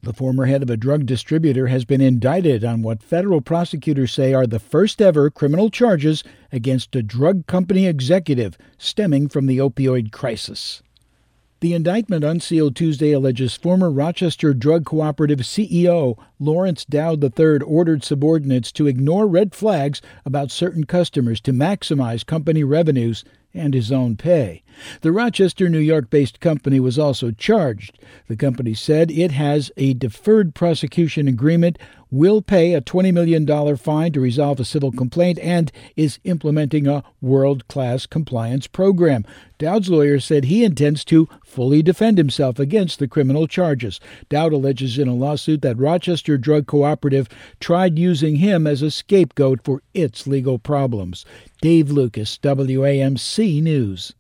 The former head of a drug distributor has been indicted on what federal prosecutors say are the first ever criminal charges against a drug company executive stemming from the opioid crisis. The indictment unsealed Tuesday alleges former Rochester Drug Cooperative CEO Lawrence Dowd III ordered subordinates to ignore red flags about certain customers to maximize company revenues and his own pay. The Rochester, New York-based company was also charged. The company said it has a deferred prosecution agreement, will pay a $20 million fine to resolve a civil complaint, and is implementing a world-class compliance program. Dowd's lawyer said he intends to fully defend himself against the criminal charges. Dowd alleges in a lawsuit that Rochester Drug Cooperative tried using him as a scapegoat for its legal problems. Dave Lucas, WAMC News.